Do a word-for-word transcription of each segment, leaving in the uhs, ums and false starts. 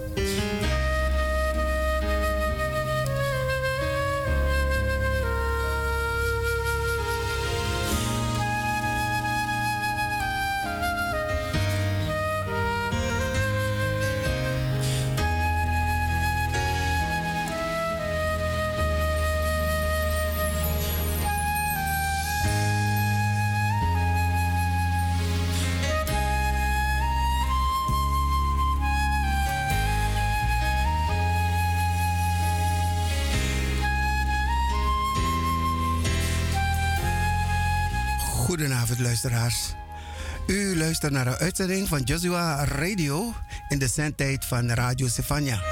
Goedenavond luisteraars. U luistert naar een uitzending van Joshua Radio in de zendtijd van Radio Sefania.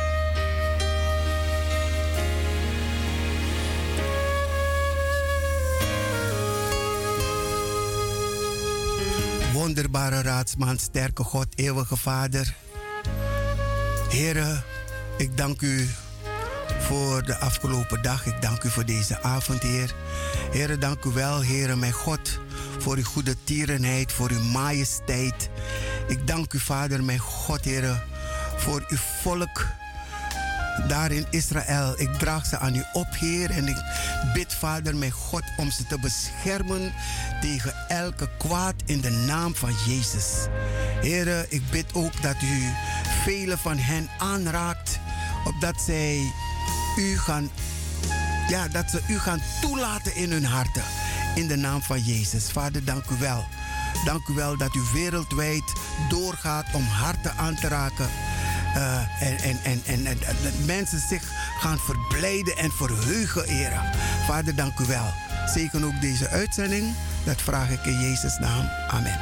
Wonderbare raadsman, sterke God, eeuwige Vader. Here, ik dank u voor de afgelopen dag. Ik dank u voor deze avond, Heer. Heere, dank u wel, Heere, mijn God, voor uw goede tierenheid, voor uw majesteit. Ik dank u, Vader, mijn God, Heere, voor uw volk daar in Israël. Ik draag ze aan u op, Heer, en ik bid, Vader, mijn God, om ze te beschermen tegen elke kwaad in de naam van Jezus. Heere, ik bid ook dat u vele van hen aanraakt, opdat zij u gaan, ja, dat ze u gaan toelaten in hun harten. In de naam van Jezus. Vader, dank u wel. Dank u wel dat u wereldwijd doorgaat om harten aan te raken. Uh, en, en, en, en, en dat mensen zich gaan verblijden en verheugen, Heer. Vader, dank u wel. Zegen ook deze uitzending. Dat vraag ik in Jezus' naam. Amen.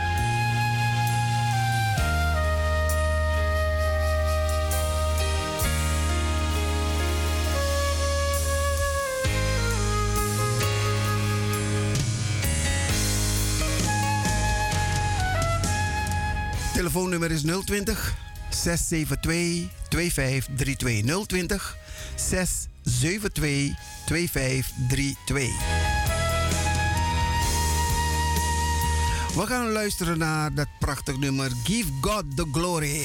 Telefoonnummer is nul twintig, zes zeven twee, twee vijf drie twee. nul twintig, zes zeven twee, twee vijf drie twee. We gaan luisteren naar dat prachtig nummer Give God the Glory.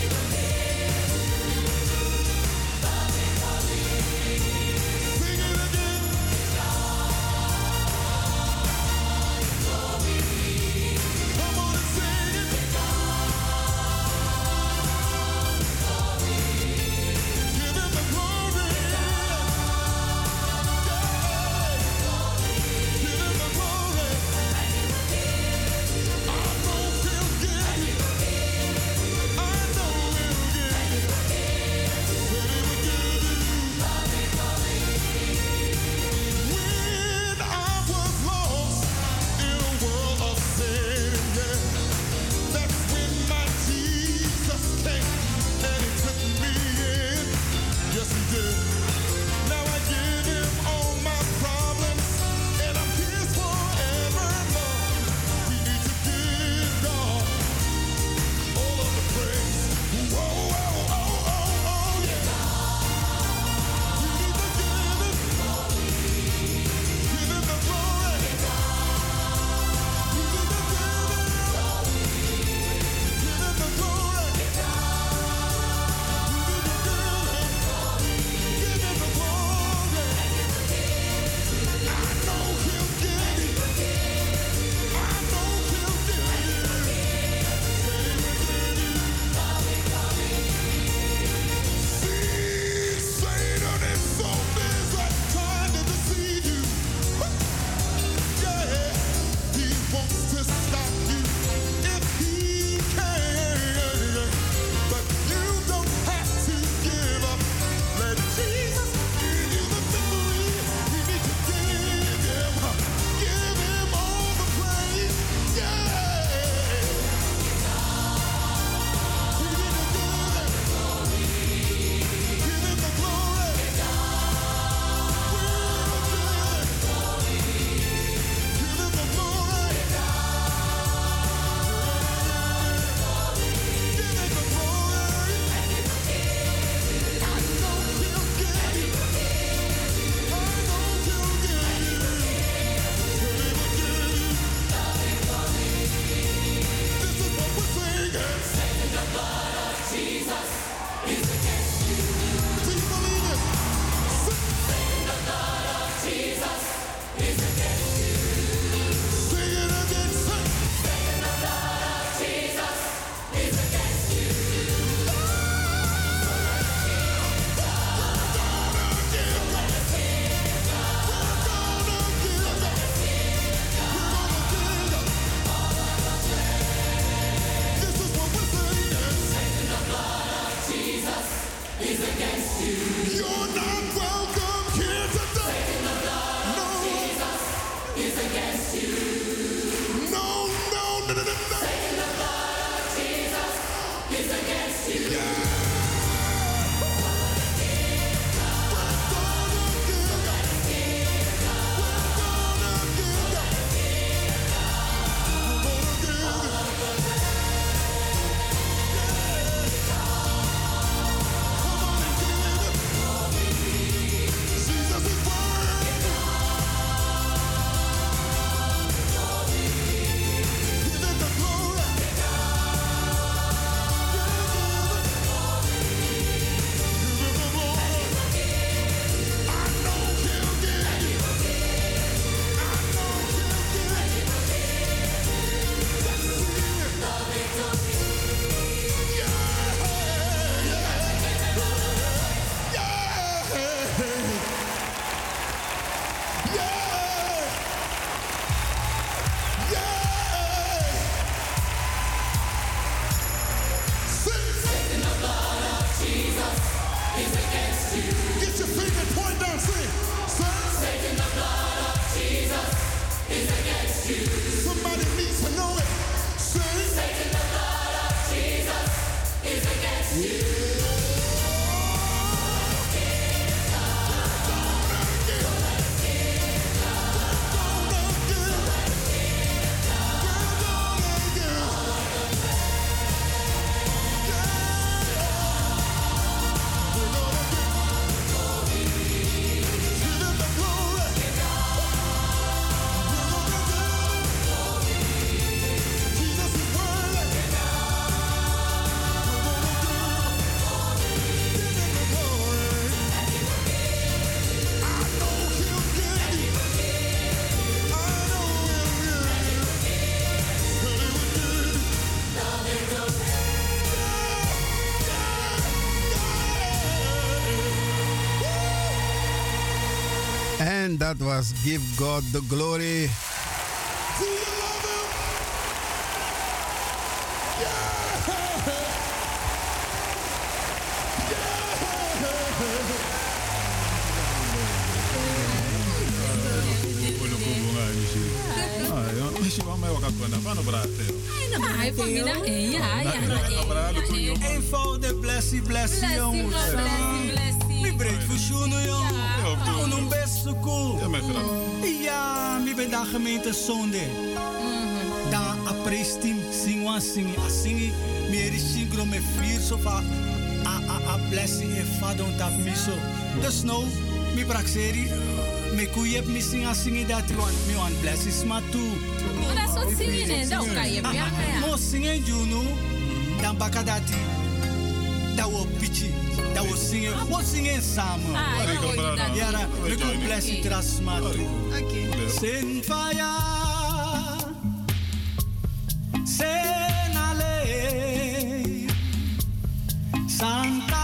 Sing it again. dat was Give God the Glory. Eenvoudig, blessie, blessie, jongens. Mi breed voor schoenen, jongen. En een beste koel. Ja, mi ben daar gemeente zonde. Dan aprestim, singwa, singi, a singi. Mi eri singro me vier, so va. A, a, a blessing e fadon tap miso. Dus nou, mi praxeri. Me kuyep mi singa singi dat mi wan blessings ma toe. Maar dat is wat zingen, dat kan je ja. Mo singen junu, dan baka dati. Dat wo pichi, dat wo singen, wo singen samen. Ja, we kunnen blessing tras ma toe. Sen fire, sen ale, Santa.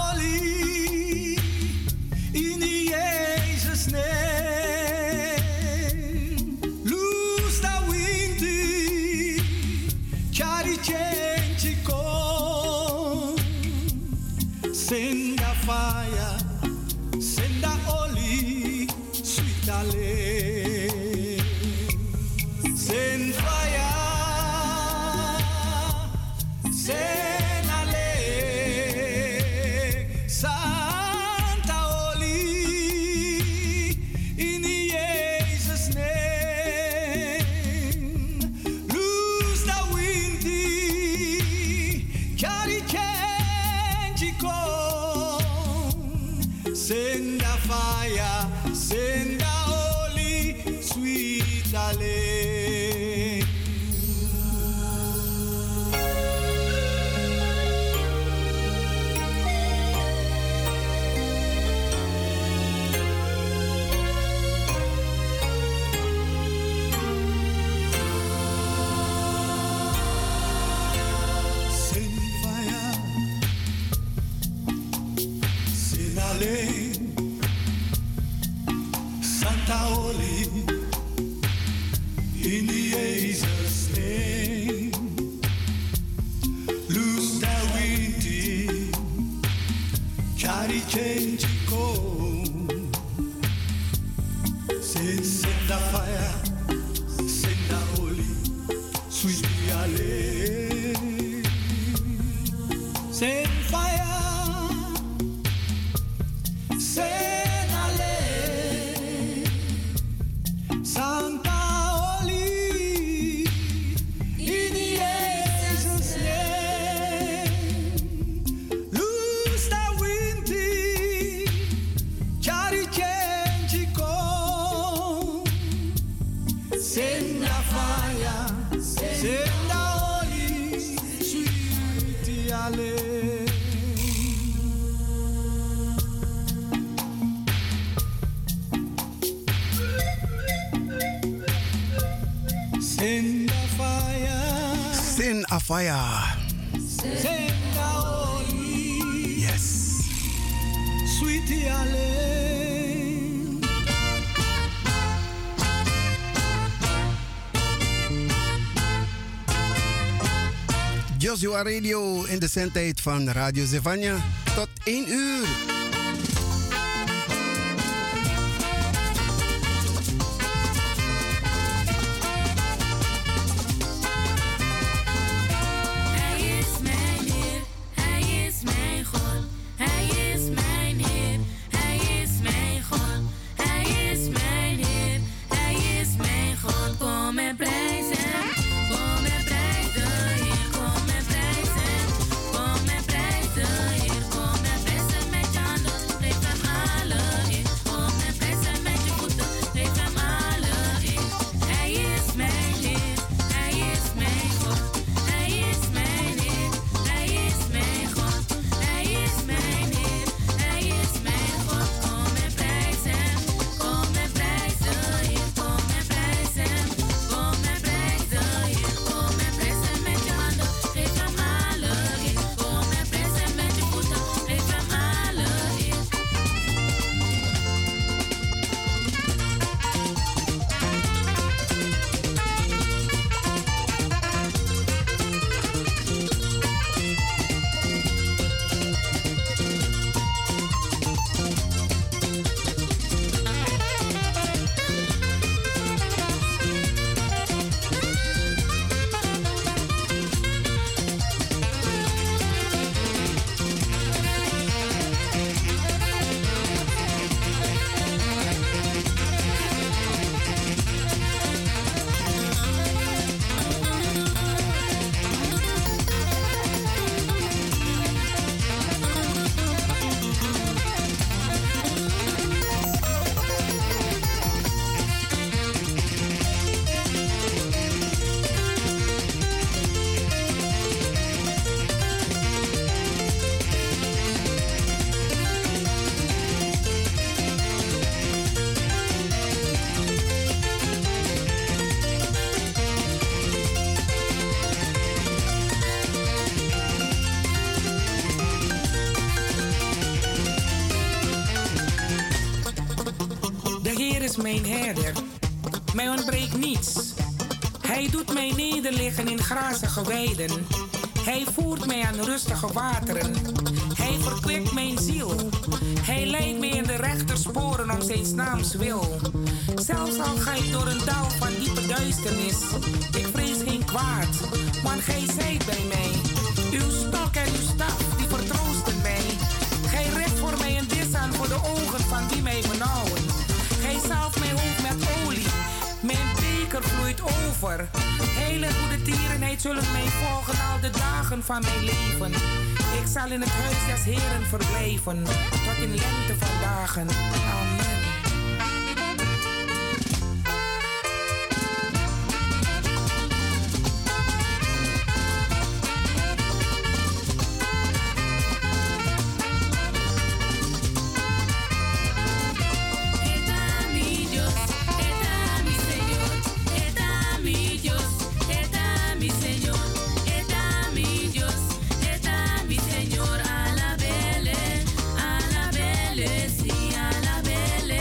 Fire. Yes. Sweetie Ale. Joshua Radio in de zendtijd van Radio Zevania tot één uur. Kom met prijzen, kom met prijzen, hier kom met prijzen met Jan. is mijn herder. Mij ontbreekt niets. Hij doet mij nederliggen in grazige weiden. Hij voert mij aan rustige wateren. Hij verkwikt mijn ziel. Hij leidt mij in de rechte sporen om zijn naams wil. Zelfs al ga ik door een dal van diepe duisternis, ik vrees geen kwaad, want gij zijt bij mij. Uw stok en uw staf, die vertroosten mij. Gij redt voor mij een dis aan voor de ogen van wie mij benauwen. Gij zalft mijn hoofd met olie, mijn beker vloeit over. Hele goede tierenheid zullen mij volgen al de dagen van mijn leven. Ik zal in het huis des Heren verblijven, tot in lengte van dagen. Amen. Señor, alabele, alabele, sí, alabele.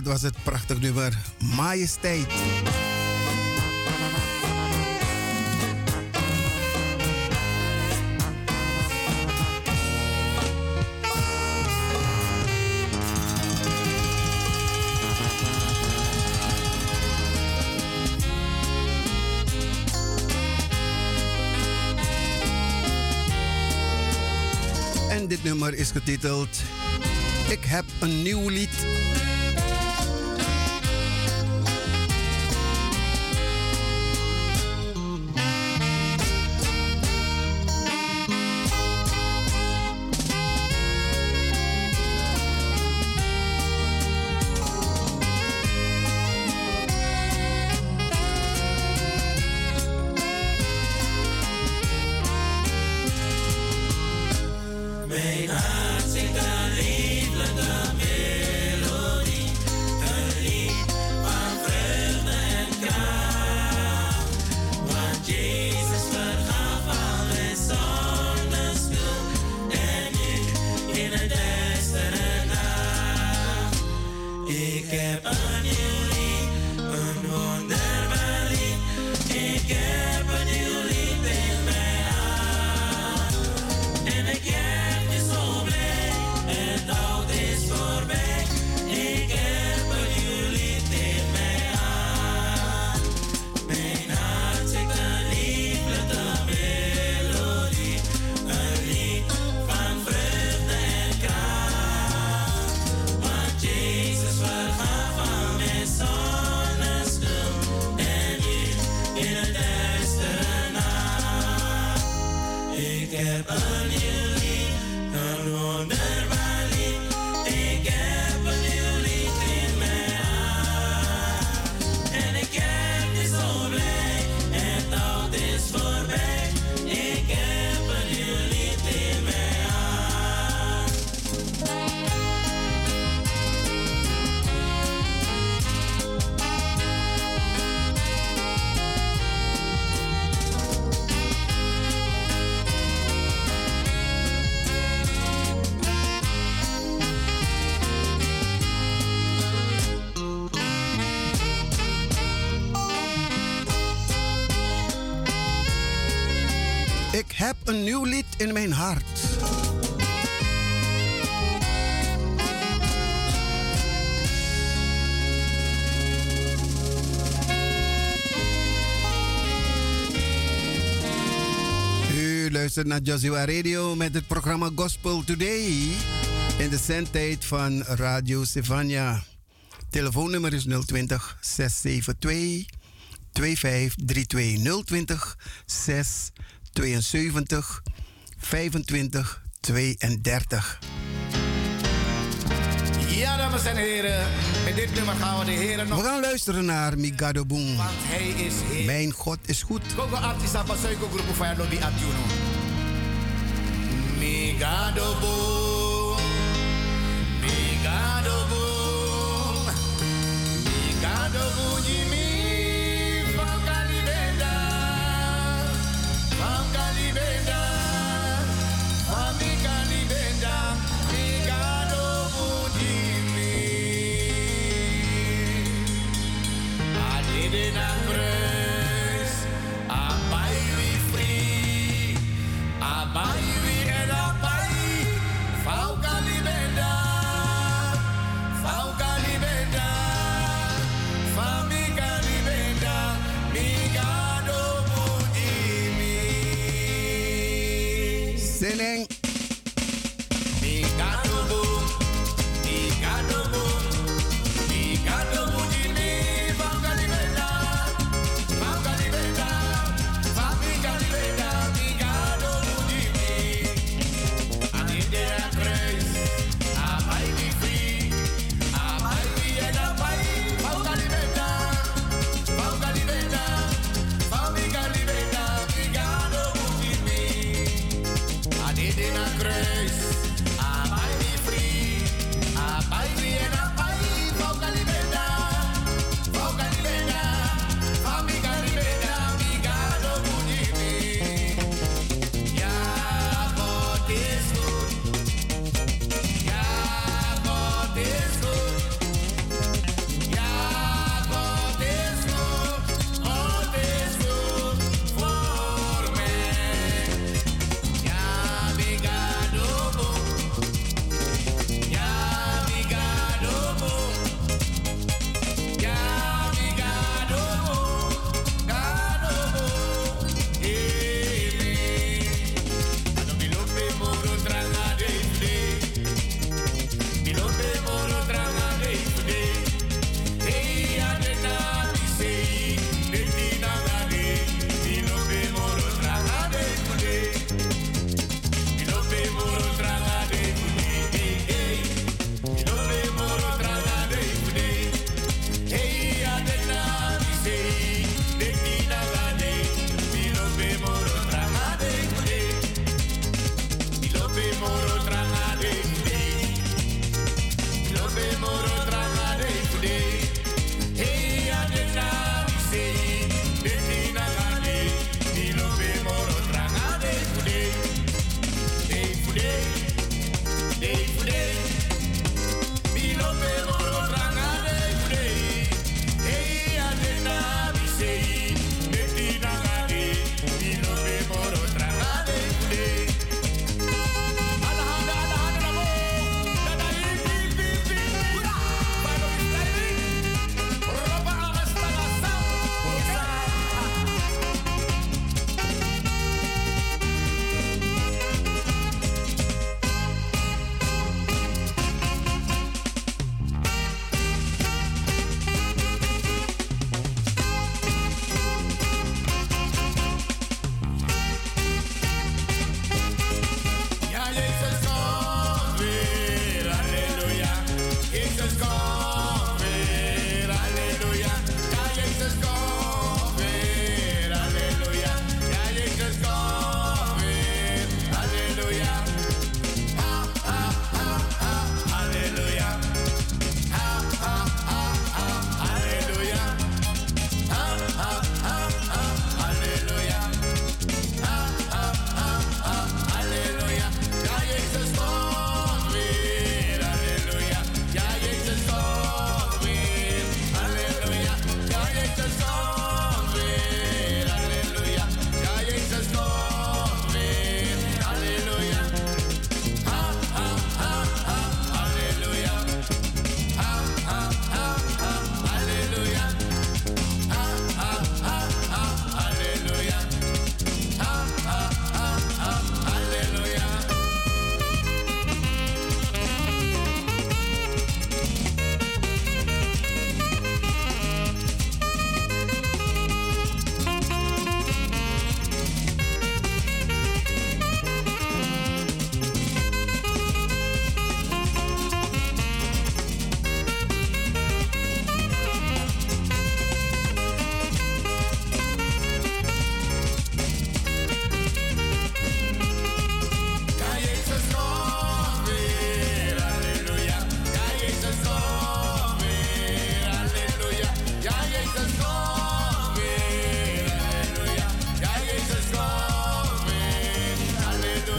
dat was het prachtig nummer Majesteit. En dit nummer is getiteld Ik heb een nieuw lied. Mijn hart zingt een lieflijke melodie, een lied van vreugde en kracht. Want Jezus vergaf al mijn zondenschuld en ik in de duistere nacht. Ik heb een nieuw lied, een wonderbaar lied. Ik heb een nieuw lied in mijn hart. En ik heb Ik heb een nieuw lied, een wonderbaar lied. Ik heb een nieuw lied in mijn hart. En ik heb die zo blij, het oud is voorbij. Ik heb een nieuw lied in mijn hart. Ik heb een nieuw lied in mijn hart. U luistert naar Joshua Radio met het programma Gospel Today in de zendtijd van Radio Stefania. Telefoonnummer is nul twintig, zes zeven twee, twee vijf drie twee. nul twintig, zes tweeënzeventig, vijfentwintig, tweeëndertig. Ja, dames en heren, met dit nummer gaan we de heren nog... We gaan luisteren naar Migado Boom. Want hij is Heer. Mijn God is goed. Gogo artista pasoiko grupo fire lobby atuno. Migado Boom. Migado Boom. Migado Boom, Jimmy. Sinning.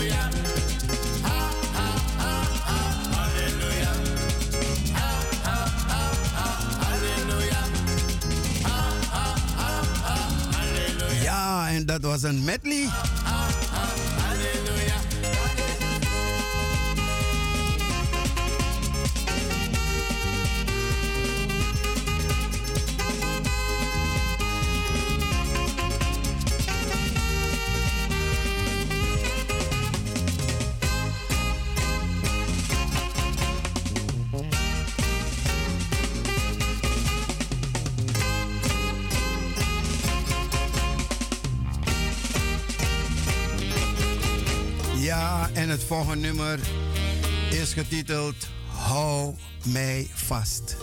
Ja, en dat was een medley. Ja, en het volgende nummer is getiteld Hou mij vast.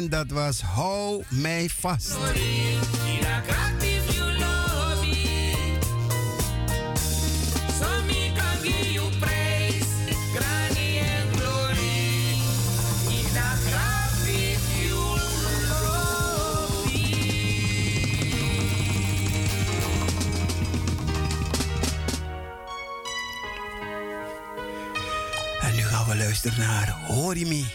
En dat was Hou mij vast. En nu gaan we luisteren naar Horimi.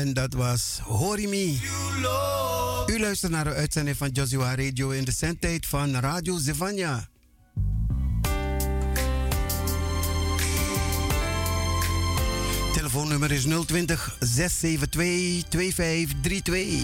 En dat was Horimi. U luistert naar de uitzending van Joshua Radio in de zendtijd van Radio Zevania. Telefoonnummer is nul twintig, zes zeven twee, twee vijf drie twee.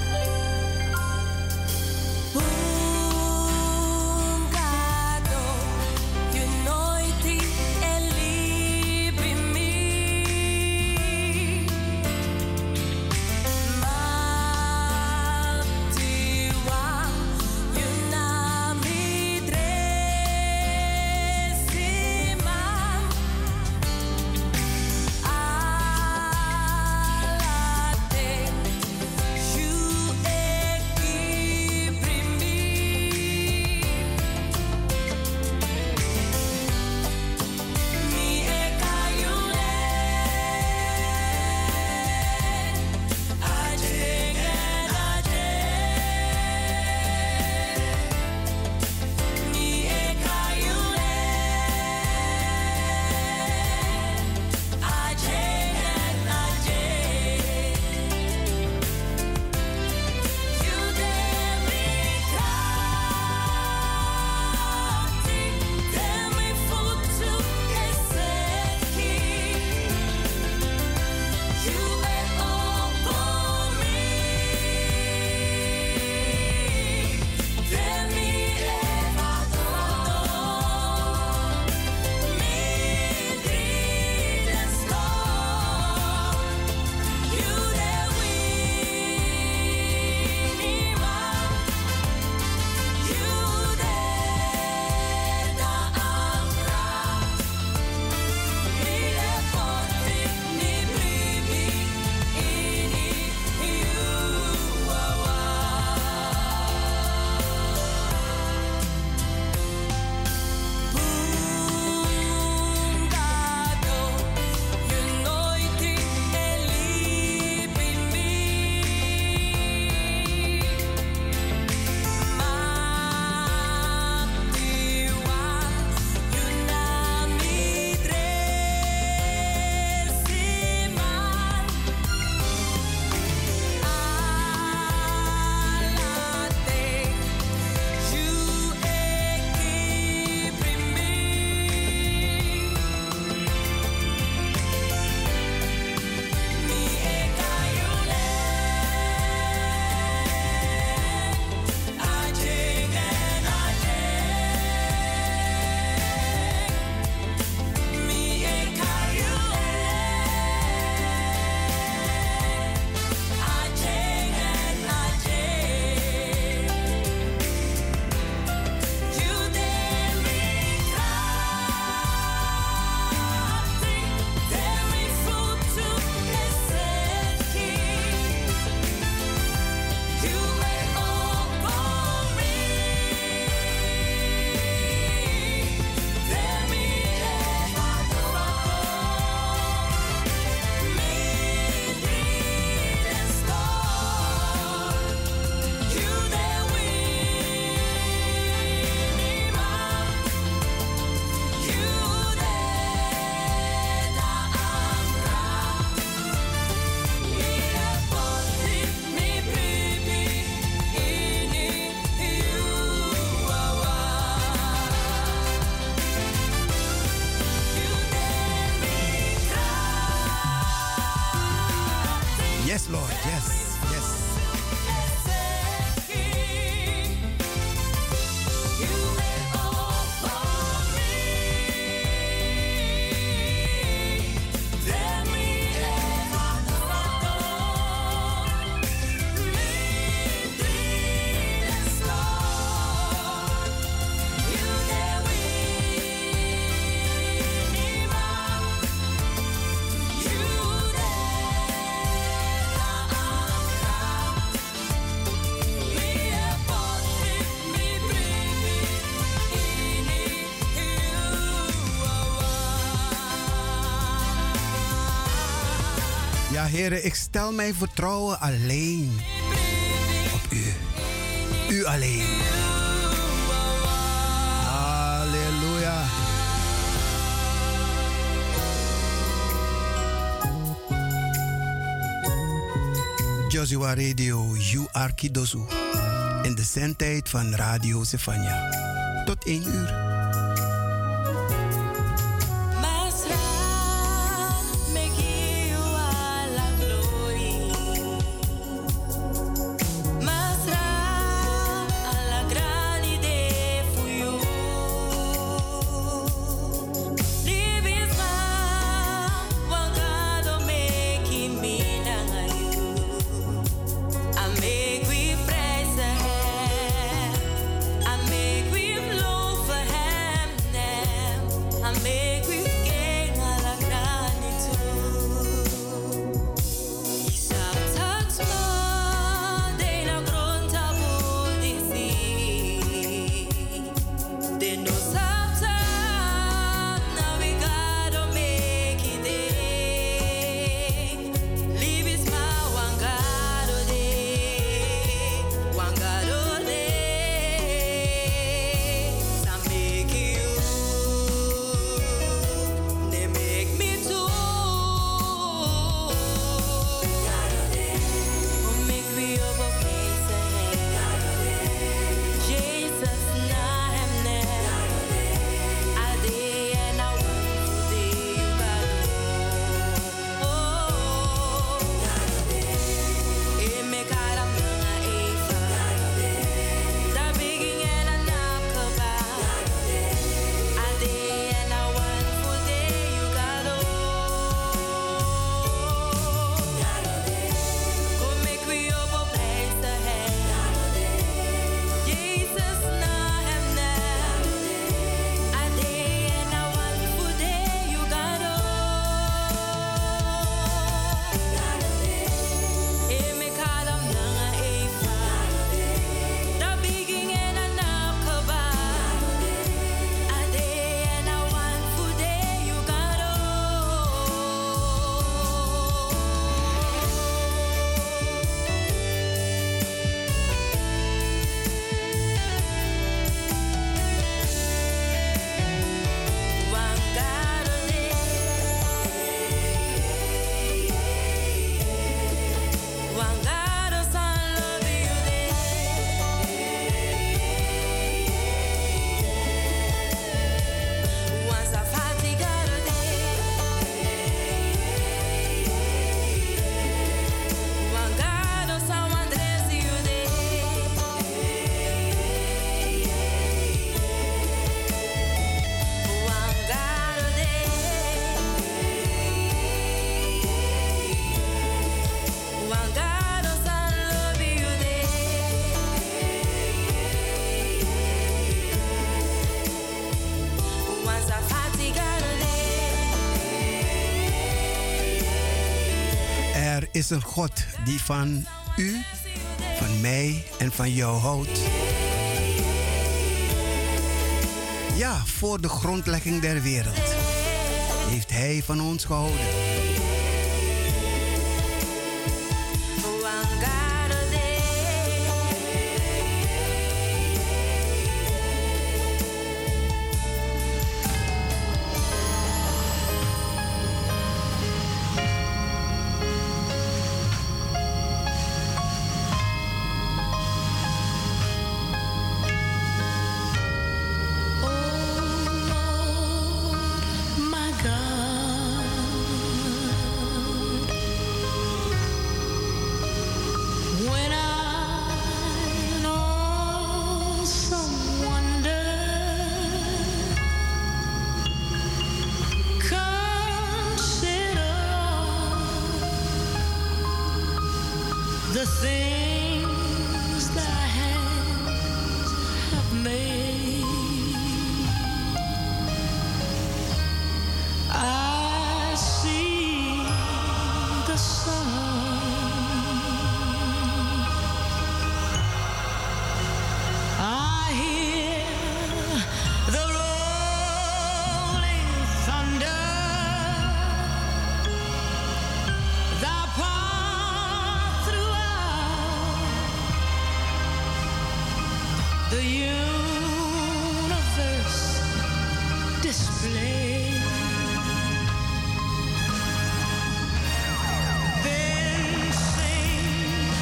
Ja, heren, ik stel mijn vertrouwen alleen op u. U alleen. Halleluja. Joshua Radio, U Arkidosu. In de zendtijd van Radio Sefania. Tot één uur. Er is een God die van u, van mij en van jou houdt. Ja, voor de grondlegging der wereld heeft Hij van ons gehouden. Then sing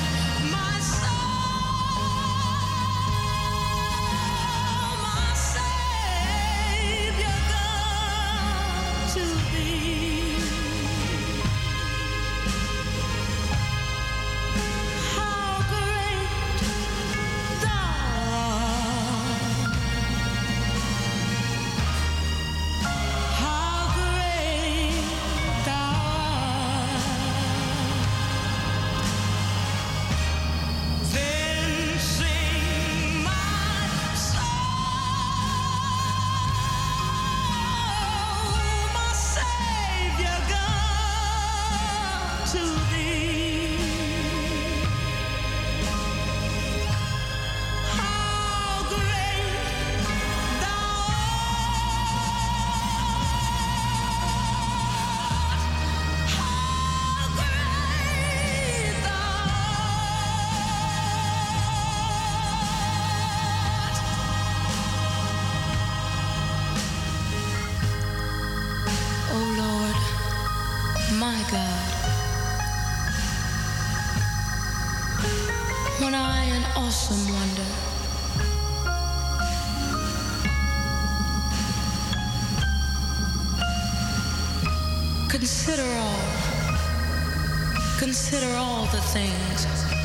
Consider all, consider all the things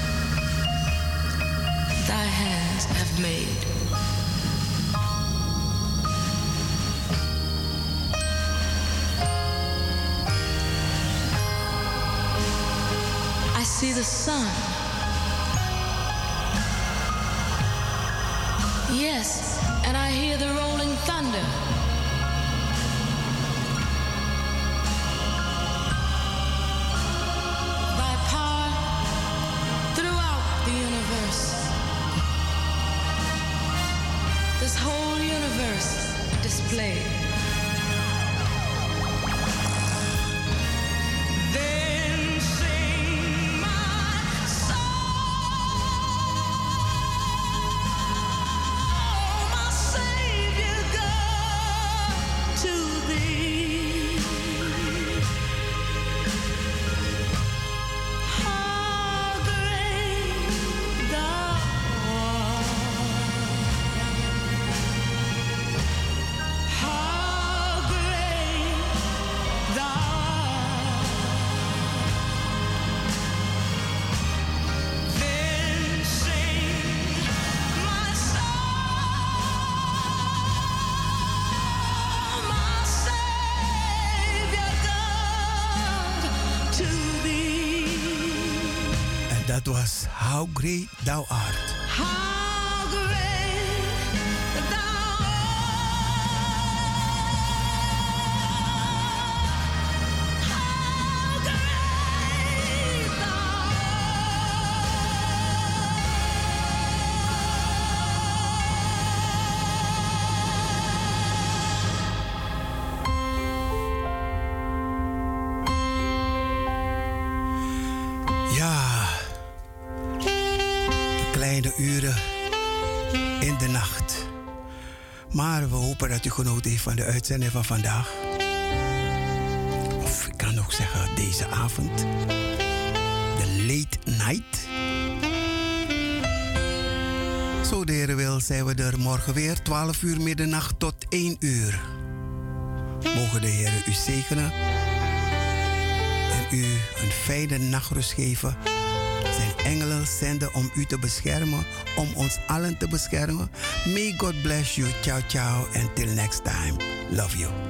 thy hands have made. I see the sun. Yes, and I hear the rolling thunder. This whole universe displayed. Then sing my soul, my Savior God, to thee. How great thou art. How great thou art. Then sing my soul, my Savior God, to thee. En dat was How Great Thou Art. How great thou art. How great thou Ja, de kleine uren in de nacht. Maar we hopen dat u genoten heeft van de uitzending van vandaag. Of ik kan ook zeggen deze avond. De late night. Zo de Heer wil zijn we er morgen weer. twaalf uur middernacht tot één uur. Mogen de Heer u zegenen. En u een fijne nachtrust geven. Zijn engelen zenden om u te beschermen. Om ons allen te beschermen. May God bless you. Ciao, ciao. Until next time. Love you.